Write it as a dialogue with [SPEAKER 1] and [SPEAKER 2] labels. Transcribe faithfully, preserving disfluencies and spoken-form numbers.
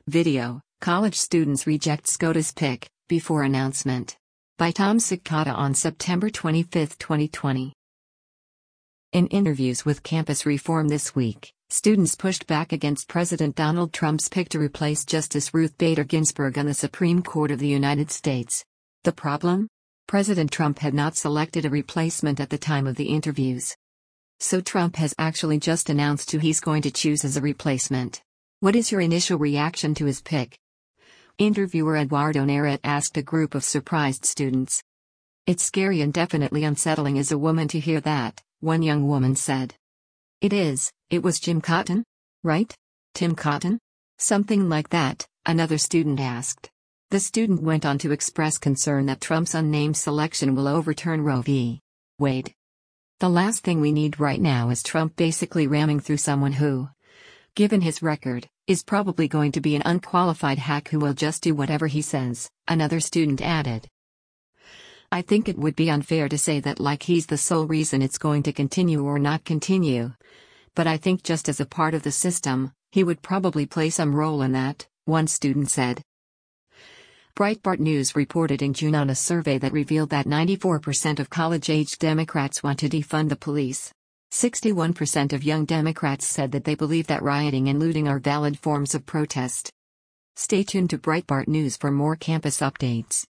[SPEAKER 1] Video: College students reject SCOTUS pick before announcement. By Tom Sikata on September twenty-fifth, twenty twenty. In interviews with Campus Reform this week, students pushed back against President Donald Trump's pick to replace Justice Ruth Bader Ginsburg on the Supreme Court of the United States. The problem? President Trump had not selected a replacement at the time of the interviews. So Trump has actually just announced who he's going to choose as a replacement. What is your initial reaction to his pick? Interviewer Eduardo Nerat asked a group of surprised students. It's scary and definitely unsettling as a woman to hear that, one young woman said. It is, it was Jim Cotton? Right? Tim Cotton? Something like that, another student asked. The student went on to express concern that Trump's unnamed selection will overturn Roe v. Wade. The last thing we need right now is Trump basically ramming through someone who, given his record, is probably going to be an unqualified hack who will just do whatever he says, another student added. I think it would be unfair to say that like he's the sole reason it's going to continue or not continue. But I think just as a part of the system, he would probably play some role in that, one student said. Breitbart News reported in June on a survey that revealed that ninety-four percent of college-aged Democrats want to defund the police. sixty-one percent of young Democrats said that they believe that rioting and looting are valid forms of protest. Stay tuned to Breitbart News for more campus updates.